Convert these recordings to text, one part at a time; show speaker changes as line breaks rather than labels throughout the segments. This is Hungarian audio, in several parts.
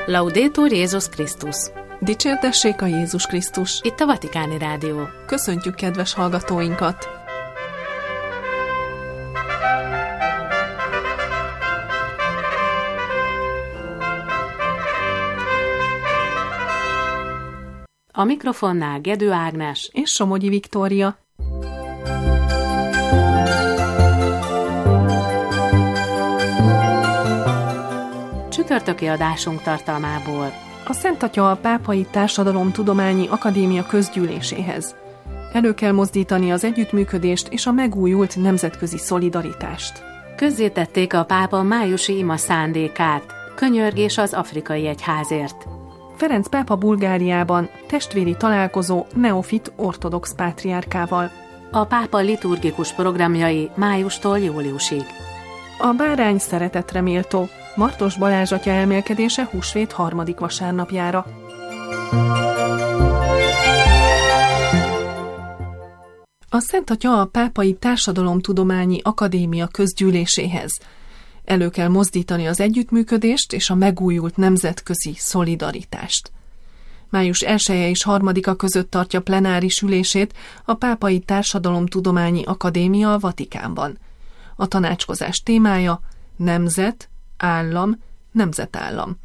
Laudetur Jézus Krisztus!
Dicsértessék a Jézus Krisztus!
Itt a Vatikáni Rádió.
Köszöntjük kedves hallgatóinkat!
A mikrofonnál Gedő Ágnes
és Somogyi Viktória.
Csütörtöki adásunk tartalmából.
A Szent Atya a Pápai Társadalomtudományi Akadémia közgyűléséhez. Elő kell mozdítani az együttműködést és a megújult nemzetközi szolidaritást.
Közzétették a pápa májusi ima szándékát, könyörgés az afrikai egyházért.
Ferenc pápa Bulgáriában testvéri találkozó neofit ortodox pátriárkával.
A pápa liturgikus programjai májustól júliusig.
A bárány szeretetre méltó. Martos Balázs atya elmélkedése húsvét 3. vasárnapjára. A Szent Atya a Pápai Társadalomtudományi Akadémia közgyűléséhez. Elő kell mozdítani az együttműködést és a megújult nemzetközi szolidaritást. Május 1-e és 3-a között tartja plenáris ülését a Pápai Társadalomtudományi Akadémia a Vatikánban. A tanácskozás témája nemzet, állam, nemzetállam.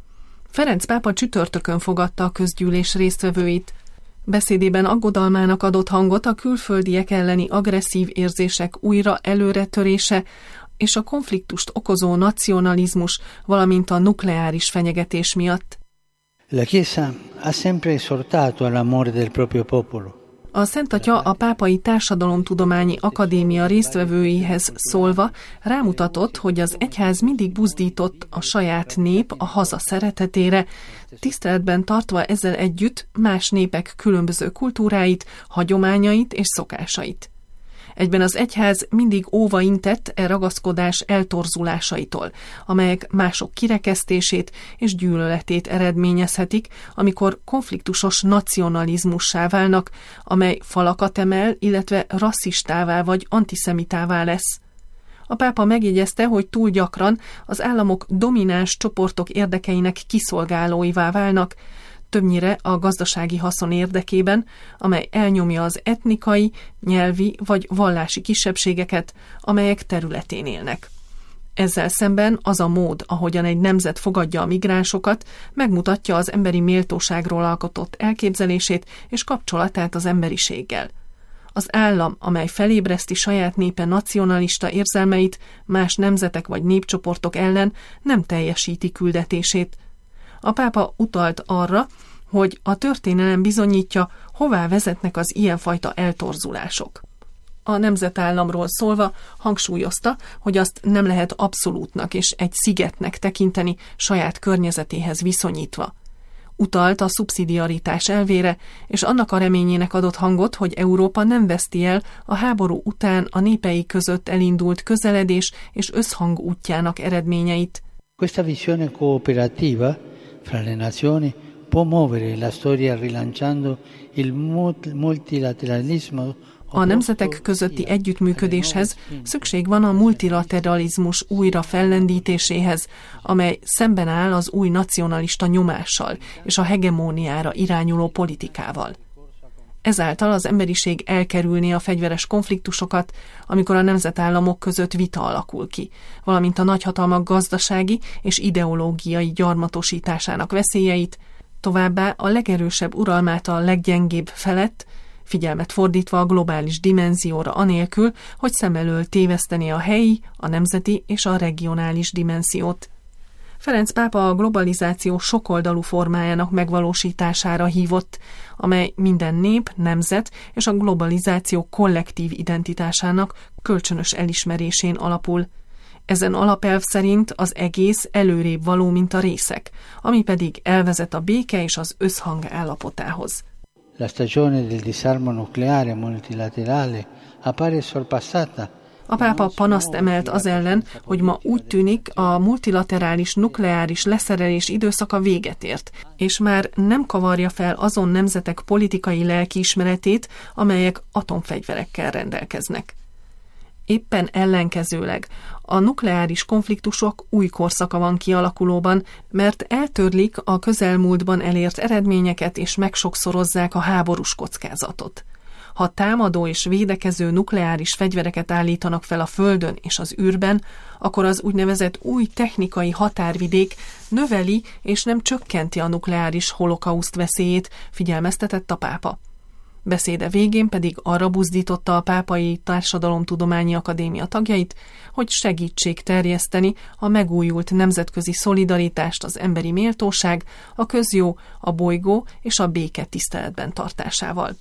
Ferenc pápa csütörtökön fogadta a közgyűlés résztvevőit. Beszédében aggodalmának adott hangot a külföldiek elleni agresszív érzések újra előretörése és a konfliktust okozó nacionalizmus, valamint a nukleáris fenyegetés miatt.
La Chiesa ha sempre esortato all'amore del proprio popolo.
A Szent Atya a Pápai Társadalomtudományi Akadémia résztvevőihez szólva rámutatott, hogy az egyház mindig buzdított a saját nép a haza szeretetére, tiszteletben tartva ezzel együtt más népek különböző kultúráit, hagyományait és szokásait. Egyben az egyház mindig óva intett ragaszkodás eltorzulásaitól, amelyek mások kirekesztését és gyűlöletét eredményezhetik, amikor konfliktusos nacionalizmussá válnak, amely falakat emel, illetve rasszistává vagy antiszemitává lesz. A pápa megjegyezte, hogy túl gyakran az államok domináns csoportok érdekeinek kiszolgálóivá válnak, többnyire a gazdasági haszon érdekében, amely elnyomja az etnikai, nyelvi vagy vallási kisebbségeket, amelyek területén élnek. Ezzel szemben az a mód, ahogyan egy nemzet fogadja a migránsokat, megmutatja az emberi méltóságról alkotott elképzelését és kapcsolatát az emberiséggel. Az állam, amely felébreszti saját népe nacionalista érzelmeit más nemzetek vagy népcsoportok ellen, nem teljesíti küldetését. A pápa utalt arra, hogy a történelem bizonyítja, hová vezetnek az ilyenfajta eltorzulások. A nemzetállamról szólva hangsúlyozta, hogy azt nem lehet abszolútnak és egy szigetnek tekinteni saját környezetéhez viszonyítva. Utalt a szubszidiaritás elvére, és annak a reményének adott hangot, hogy Európa nem veszti el a háború után a népei között elindult közeledés és összhang útjának eredményeit.
Questa visione cooperativa fra le nazioni può muovere la storia rilanciando il multilateralismo.
A nemzetek közötti együttműködéshez szükség van a multilateralizmus újra fellendítéséhez, amely szemben áll az új nacionalista nyomással és a hegemóniára irányuló politikával. Ezáltal az emberiség elkerülné a fegyveres konfliktusokat, amikor a nemzetállamok között vita alakul ki, valamint a nagyhatalmak gazdasági és ideológiai gyarmatosításának veszélyeit, továbbá a legerősebb uralmát a leggyengébb felett, figyelmet fordítva a globális dimenzióra anélkül, hogy szem elől tévesztené a helyi, a nemzeti és a regionális dimenziót. Ferenc pápa a globalizáció sokoldalú formájának megvalósítására hívott, amely minden nép, nemzet és a globalizáció kollektív identitásának kölcsönös elismerésén alapul. Ezen alapelv szerint az egész előrébb való, mint a részek, ami pedig elvezet a béke és az összhang állapotához.
La stagione del disarmo nucleare multilaterale appare sorpassata.
A pápa panaszt emelt az ellen, hogy ma úgy tűnik, a multilaterális nukleáris leszerelés időszaka véget ért, és már nem kavarja fel azon nemzetek politikai lelkiismeretét, amelyek atomfegyverekkel rendelkeznek. Éppen ellenkezőleg. A nukleáris konfliktusok új korszaka van kialakulóban, mert eltörlik a közelmúltban elért eredményeket és megsokszorozzák a háborús kockázatot. Ha támadó és védekező nukleáris fegyvereket állítanak fel a Földön és az űrben, akkor az úgynevezett új technikai határvidék növeli és nem csökkenti a nukleáris holokauszt veszélyét, figyelmeztetett a pápa. Beszéde végén pedig arra buzdította a Pápai Társadalomtudományi Akadémia tagjait, hogy segítsék terjeszteni a megújult nemzetközi szolidaritást, az emberi méltóság, a közjó, a bolygó és a béke tiszteletben tartásával.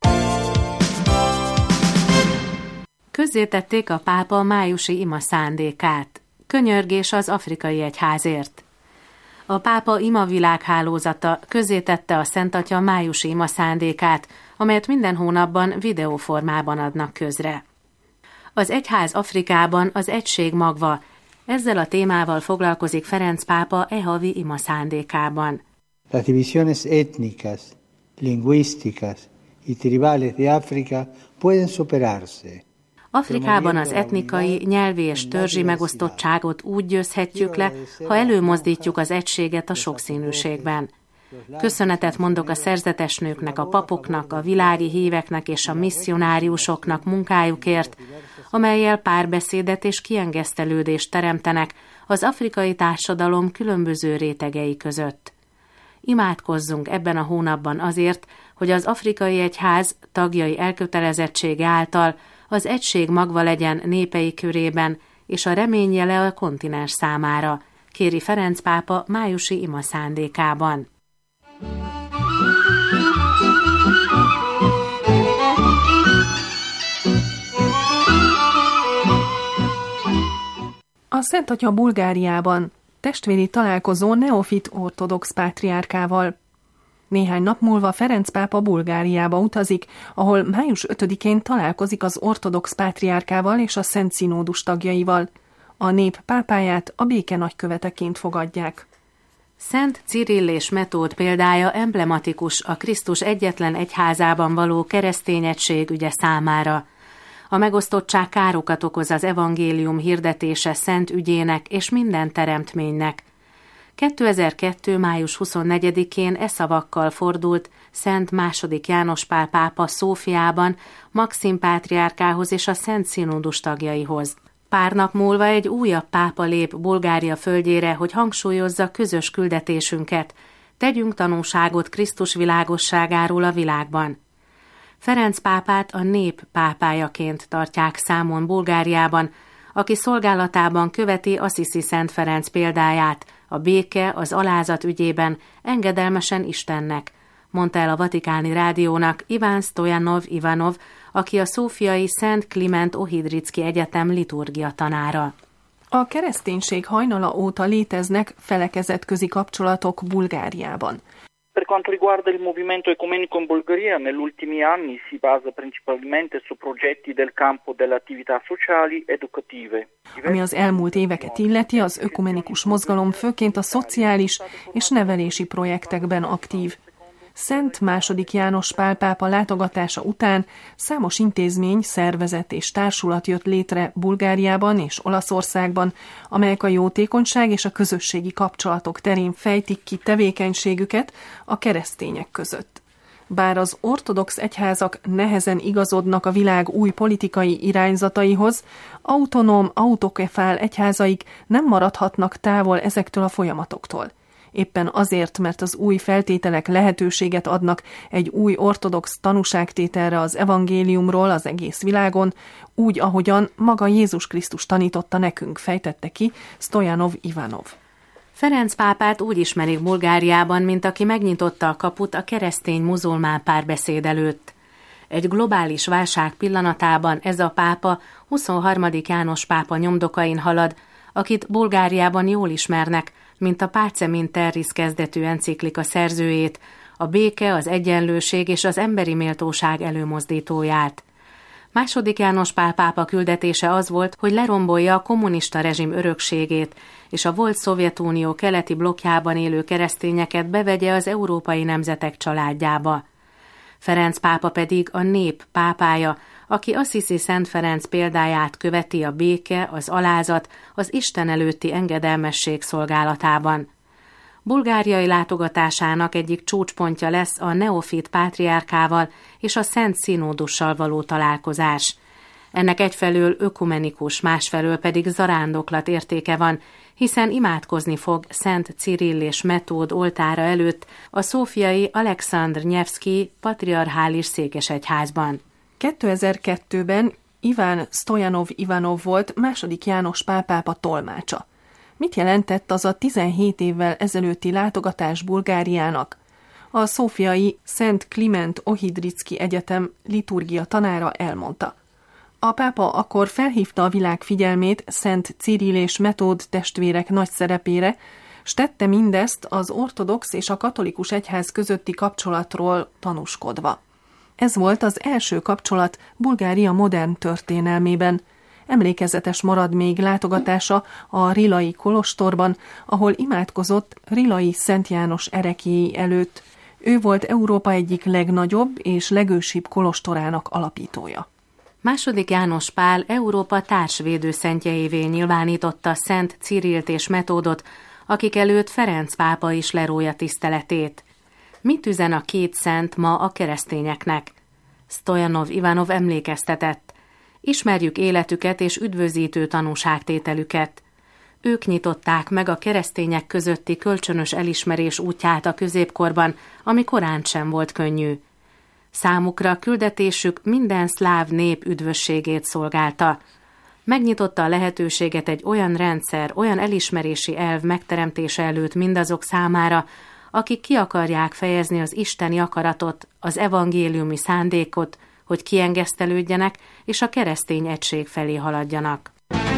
Közzétették a pápa májusi ima szándékát. Könyörgés az afrikai egyházért. A pápa ima világhálózata közzétette a Szent Atya májusi ima szándékát, amelyet minden hónapban videóformában adnak közre. Az egyház Afrikában az egység magva. Ezzel a témával foglalkozik Ferenc pápa havi ima szándékában.
Las divisiones étnicas, lingüísticas y tribales de África pueden superarse.
Afrikában az etnikai, nyelvi és törzsi megosztottságot úgy győzhetjük le, ha előmozdítjuk az egységet a sokszínűségben. Köszönetet mondok a szerzetes nőknek, a papoknak, a világi híveknek és a misszionáriusoknak munkájukért, amellyel párbeszédet és kiengesztelődést teremtenek az afrikai társadalom különböző rétegei között. Imádkozzunk ebben a hónapban azért, hogy az afrikai egyház tagjai elkötelezettsége által az egység magva legyen népei körében, és a reményjele a kontinens számára, kéri Ferenc pápa májusi ima szándékában.
A Szent Atya Bulgáriában testvéri találkozó neofit ortodox pátriárkával. Néhány nap múlva Ferenc pápa Bulgáriába utazik, ahol május 5-én találkozik az ortodox pátriárkával és a Szent Színódus tagjaival. A nép pápáját a béke nagyköveteként fogadják.
Szent Cirill és Metód példája emblematikus a Krisztus egyetlen egyházában való keresztény egység ügye számára. A megosztottság károkat okoz az evangélium hirdetése szent ügyének és minden teremtménynek. 2002. május 24-én szavakkal fordult Szent II. János Pál pápa Szófiában Maxim pátriárkához és a Szent Színódus tagjaihoz. Pár nap múlva egy újabb pápa lép Bulgária földjére, hogy hangsúlyozza közös küldetésünket. Tegyünk tanúságot Krisztus világosságáról a világban. Ferenc pápát a nép pápájaként tartják számon Bulgáriában, aki szolgálatában követi Assisi Szent Ferenc példáját, a béke, az alázat ügyében engedelmesen Istennek, mondta el a Vatikáni Rádiónak Iván Stojanov Ivanov, aki a szófiai Szent Kliment Ohridricki Egyetem liturgia tanára.
A kereszténység hajnala óta léteznek felekezetközi kapcsolatok Bulgáriában.
Per quanto riguarda il movimento ecumenico in Bulgaria, negli ultimi anni si basa principalmente su progetti del campo delle attività sociali educative.
Ami az elmúlt éveket illeti, az ökumenikus mozgalom főként a szociális és nevelési projektekben aktív. Szent II. János Pál pápa látogatása után számos intézmény, szervezet és társulat jött létre Bulgáriában és Olaszországban, amelyek a jótékonyság és a közösségi kapcsolatok terén fejtik ki tevékenységüket a keresztények között. Bár az ortodox egyházak nehezen igazodnak a világ új politikai irányzataihoz, autonóm, autokefál egyházaik nem maradhatnak távol ezektől a folyamatoktól. Éppen azért, mert az új feltételek lehetőséget adnak egy új ortodox tanúságtételre az evangéliumról az egész világon, úgy, ahogyan maga Jézus Krisztus tanította nekünk, fejtette ki Stojanov Ivanov.
Ferenc pápát úgy ismerik Bulgáriában, mint aki megnyitotta a kaput a keresztény-muzulmán párbeszéd előtt. Egy globális válság pillanatában ez a pápa 23. János pápa nyomdokain halad, akit Bulgáriában jól ismernek, mint a Pacem in Terris kezdetű enciklika szerzőjét, a béke, az egyenlőség és az emberi méltóság előmozdítóját. II. János Pál pápa küldetése az volt, hogy lerombolja a kommunista rezsim örökségét, és a volt Szovjetunió keleti blokkjában élő keresztényeket bevegye az európai nemzetek családjába. Ferenc pápa pedig a nép pápája, aki Assisi Szent Ferenc példáját követi a béke, az alázat, az Isten előtti engedelmesség szolgálatában. Bulgáriai látogatásának egyik csúcspontja lesz a neofit pátriárkával és a Szent Színódussal való találkozás. Ennek egyfelől ökumenikus, másfelől pedig zarándoklat értéke van, hiszen imádkozni fog Szent Cirill és Metód oltára előtt a szófiai Alekszandr Nyevszkij patriarchális székesegyházban.
2002-ben Iván Stojanov Ivanov volt II. János Pál pápa tolmácsa. Mit jelentett az a 17 évvel ezelőtti látogatás Bulgáriának? A szófiai Szent Kliment Ohidricki Egyetem liturgia tanára elmondta. A pápa akkor felhívta a világ figyelmét Szent Cirill és Metód testvérek nagy szerepére, s tette mindezt az ortodox és a katolikus egyház közötti kapcsolatról tanúskodva. Ez volt az első kapcsolat Bulgária modern történelmében. Emlékezetes marad még látogatása a Rilai kolostorban, ahol imádkozott Rilai Szent János ereklyéi előtt. Ő volt Európa egyik legnagyobb és legősibb kolostorának alapítója.
II. János Pál Európa társvédőszentjeivé nyilvánította Szent Cirillt és Metódot, akik előtt Ferenc pápa is lerója tiszteletét. Mit üzen a két szent ma a keresztényeknek? Stojanov Ivanov emlékeztetett. Ismerjük életüket és üdvözítő tanúságtételüket. Ők nyitották meg a keresztények közötti kölcsönös elismerés útját a középkorban, ami korán sem volt könnyű. Számukra küldetésük minden szláv nép üdvösségét szolgálta. Megnyitotta a lehetőséget egy olyan rendszer, olyan elismerési elv megteremtése előtt mindazok számára, akik ki akarják fejezni az isteni akaratot, az evangéliumi szándékot, hogy kiengesztelődjenek és a keresztény egység felé haladjanak.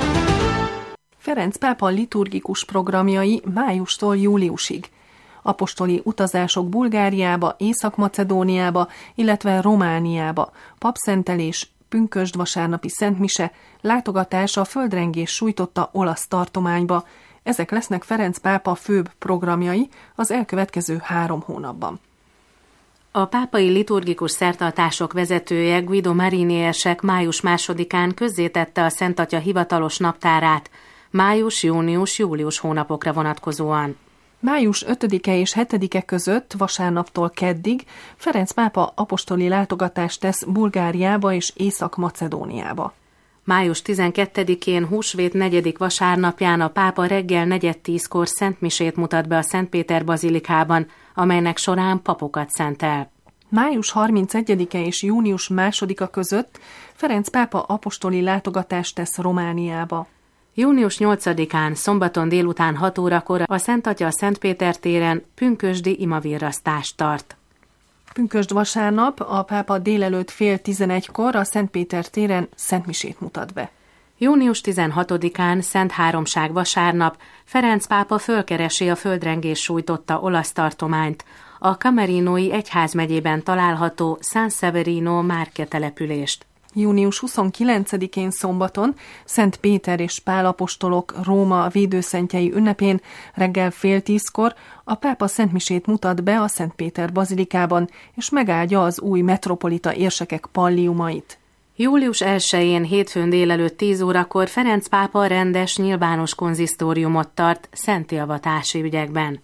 Ferenc pápa liturgikus programjai májustól júliusig. Apostoli utazások Bulgáriába, Észak-Macedóniába, illetve Romániába, papszentelés, pünkösd-vasárnapi szentmise, látogatás a földrengés sújtotta olasz tartományba. Ezek lesznek Ferenc pápa főbb programjai az elkövetkező 3 hónapban.
A pápai liturgikus szertartások vezetője Guido Mariniersek május 2-án közzétette a Szent Atya hivatalos naptárát, május, június, július hónapokra vonatkozóan.
Május 5-e és 7-e között, vasárnaptól keddig Ferenc pápa apostoli látogatást tesz Bulgáriába és Észak-Macedóniába.
Május 12-én húsvét 4. vasárnapján a pápa reggel 4:10-kor szentmisét mutat be a Szentpéter bazilikában, amelynek során papokat szentel.
Május 31-e és június 2-a között Ferenc pápa apostoli látogatást tesz Romániába.
Június 8-án, szombaton délután 6 órakor a Szent Atya a Szentpéter téren pünkösdi imavirrasztást tart.
Pünkösd vasárnap a pápa délelőtt 10:30-kor a Szentpéter téren szentmisét mutat be.
Június 16-án, Szent Háromság vasárnap, Ferenc pápa fölkeresi a földrengés sújtotta olasz tartományt, a Camerinoi egyházmegyében található San Severino Marche települést.
Június 29-én szombaton Szent Péter és Pál apostolok Róma védőszentjei ünnepén reggel 9:30-kor a pápa szentmisét mutat be a Szent Péter bazilikában, és megáldja az új metropolita érsekek palliumait.
Július 1-én hétfőn délelőtt 10 órakor Ferenc pápa rendes nyilvános konzisztóriumot tart szenti avatási ügyekben.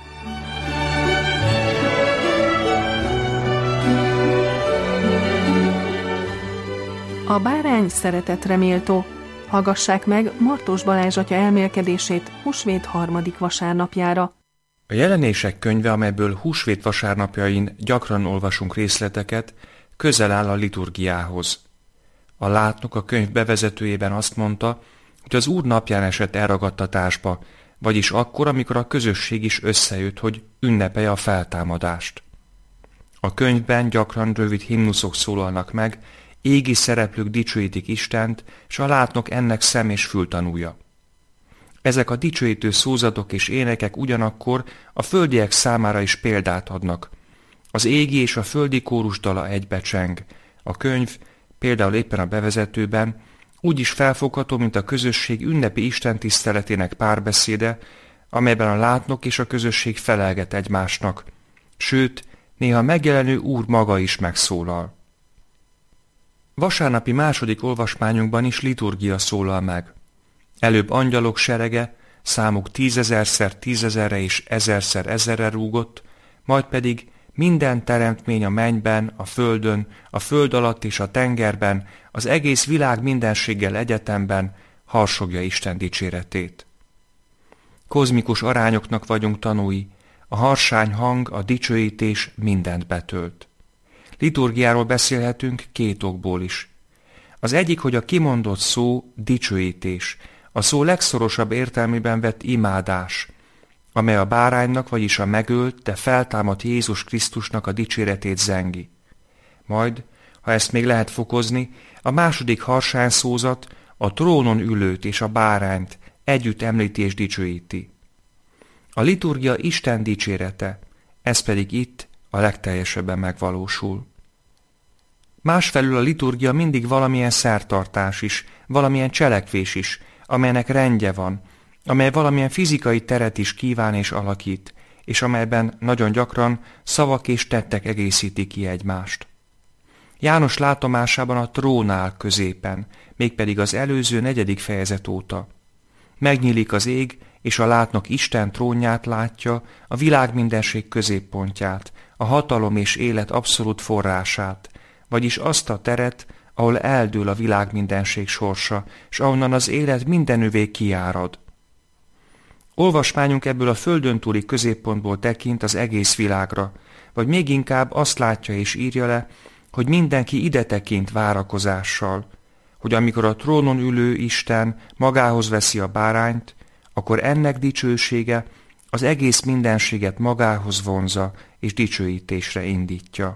A bárány szeretetre méltó. Hallgassák meg Martós Balázs atya elmélkedését húsvét 3. vasárnapjára.
A Jelenések könyve, amelyből húsvét vasárnapjain gyakran olvasunk részleteket, közel áll a liturgiához. A látnok a könyv bevezetőjében azt mondta, hogy az Úr napján esett elragadtatásba, vagyis akkor, amikor a közösség is összejött, hogy ünnepelje a feltámadást. A könyvben gyakran rövid himnuszok szólalnak meg, égi szereplők dicsőítik Istent, s a látnok ennek szem- és fültanúja. Ezek a dicsőítő szózatok és énekek ugyanakkor a földiek számára is példát adnak. Az égi és a földi kórusdala egybecseng. A könyv, például éppen a bevezetőben, úgy is felfogható, mint a közösség ünnepi istentiszteletének párbeszéde, amelyben a látnok és a közösség felelget egymásnak, sőt, néha megjelenő Úr maga is megszólal. Vasárnapi második olvasmányunkban is liturgia szólal meg. Előbb angyalok serege, számuk 10.000-szer 10.000-re és 1000-szer 1000-re rúgott, majd pedig minden teremtmény a mennyben, a földön, a föld alatt és a tengerben, az egész világ mindenséggel egyetemben harsogja Isten dicséretét. Kozmikus arányoknak vagyunk tanúi, a harsány hang, a dicsőítés mindent betölt. Liturgiáról beszélhetünk két okból is. Az egyik, hogy a kimondott szó dicsőítés, a szó legszorosabb értelmében vett imádás, amely a báránynak, vagyis a megölt, de feltámadt Jézus Krisztusnak a dicséretét zengi. Majd, ha ezt még lehet fokozni, a második harsányszózat a trónon ülőt és a bárányt együtt említi és dicsőíti. A liturgia Isten dicsérete, ez pedig itt a legteljesebben megvalósul. Másfelül a liturgia mindig valamilyen szertartás is, valamilyen cselekvés is, amelynek rendje van, amely valamilyen fizikai teret is kíván és alakít, és amelyben nagyon gyakran szavak és tettek egészítik ki egymást. János látomásában a trón áll középen, mégpedig az előző 4. fejezet óta. Megnyílik az ég, és a látnok Isten trónját látja, a világmindenség középpontját, a hatalom és élet abszolút forrását, vagyis azt a teret, ahol eldől a világmindenség sorsa, s ahonnan az élet mindenövé kiárad. Olvasmányunk ebből a földön túli középpontból tekint az egész világra, vagy még inkább azt látja és írja le, hogy mindenki ide tekint várakozással, hogy amikor a trónon ülő Isten magához veszi a bárányt, akkor ennek dicsősége az egész mindenséget magához vonza és dicsőítésre indítja.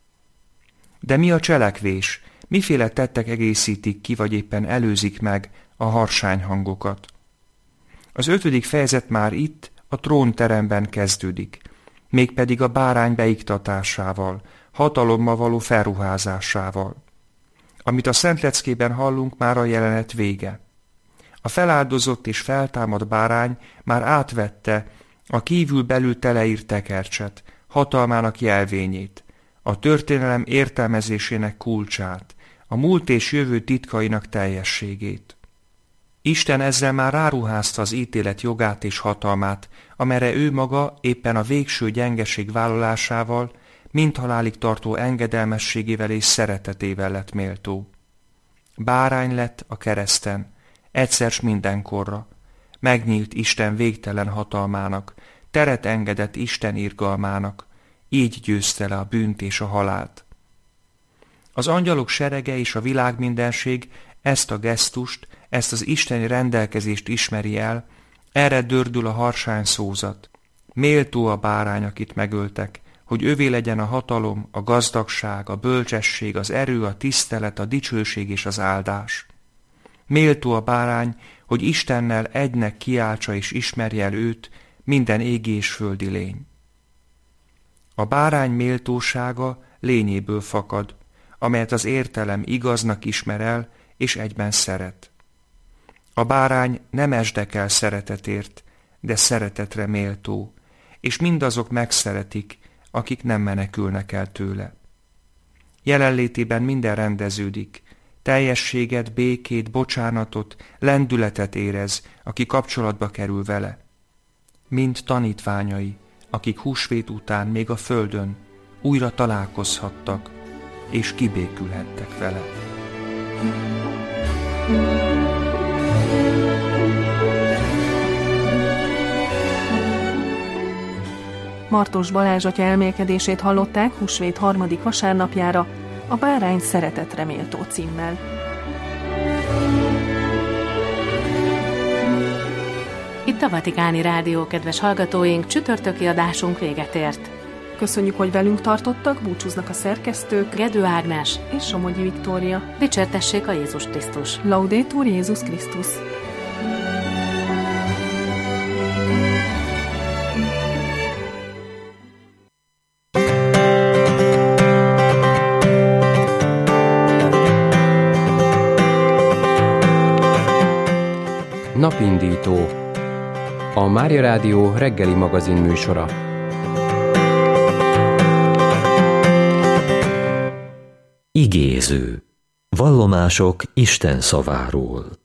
De mi a cselekvés? Miféle tettek egészítik ki, vagy éppen előzik meg a harsányhangokat? Az 5. fejezet már itt, a trónteremben kezdődik, mégpedig a bárány beiktatásával, hatalommal való felruházásával. Amit a Szentleckében hallunk, már a jelenet vége. A feláldozott és feltámadt bárány már átvette a kívül-belül teleírt tekercset, hatalmának jelvényét, a történelem értelmezésének kulcsát, a múlt és jövő titkainak teljességét. Isten ezzel már ráruházta az ítélet jogát és hatalmát, amelyre ő maga éppen a végső gyengeség vállalásával, mindhalálig tartó engedelmességével és szeretetével lett méltó. Bárány lett a kereszten, egyszer s mindenkorra. Megnyílt Isten végtelen hatalmának, teret engedett Isten irgalmának, így győzte le a bűnt és a halált. Az angyalok serege és a világmindenség ezt a gesztust, ezt az isteni rendelkezést ismeri el, erre dördül a harsányszózat. Méltó a bárány, akit megöltek, hogy övé legyen a hatalom, a gazdagság, a bölcsesség, az erő, a tisztelet, a dicsőség és az áldás. Méltó a bárány, hogy Istennel egynek kiáltsa és ismerje el őt minden égi és földi lény. A bárány méltósága lényéből fakad, amelyet az értelem igaznak ismer el, és egyben szeret. A bárány nem esdekel szeretetért, de szeretetre méltó, és mindazok megszeretik, akik nem menekülnek el tőle. Jelenlétében minden rendeződik, teljességet, békét, bocsánatot, lendületet érez, aki kapcsolatba kerül vele. Mind tanítványai, akik húsvét után még a földön újra találkozhattak, és kibékülhettek vele.
Martos Balázs atya elmélkedését hallották húsvét 3. vasárnapjára, a Bárány szeretetre méltó címmel.
Itt a Vatikáni Rádió, kedves hallgatóink, csütörtöki adásunk véget ért.
Köszönjük, hogy velünk tartottak, búcsúznak a szerkesztők,
Gedő Ágnes
és Somogyi Viktória.
Dicsértessék a Jézus Krisztus!
Laudetur Jézus Krisztus!
Napindító, a Mária Rádió reggeli magazin műsora. Igéző.
Vallomások Isten szaváról.